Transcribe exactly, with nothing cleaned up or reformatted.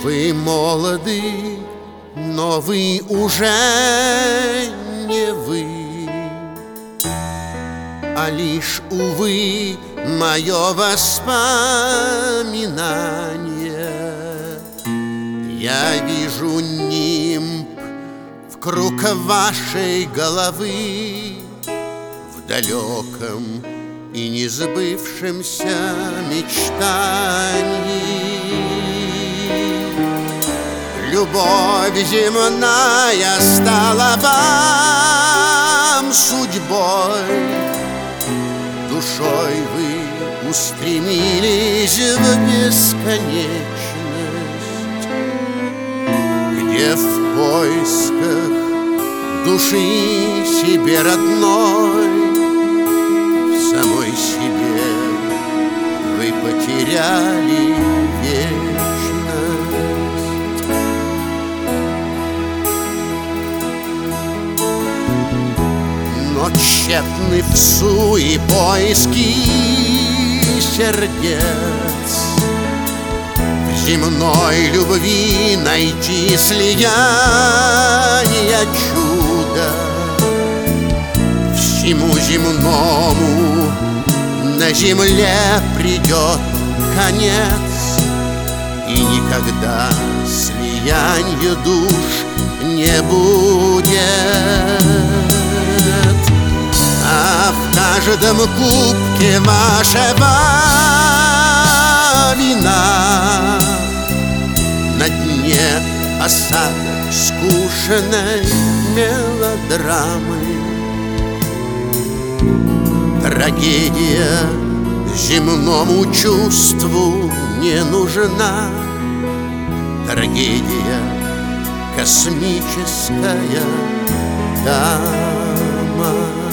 Вы молоды, но вы уже не вы, а лишь, увы, мое воспоминание. Я вижу нимб в круг вашей головы, в далеком и несбывшемся мечтании. Любовь земная стала вам судьбой, душой вы устремились в бесконечность, где в поисках души себе родной, в самой себе вы потеряли вечность. Но тщетны всуе поиски сердец, в земной любви найти слияние чуда. Всему земному на земле придет конец, и никогда слиянья душ не будет. А в каждом кубке вашего вина на дне осадок скучной мелодрамы. Трагедия земному чувству не нужна, трагедия космическая дама.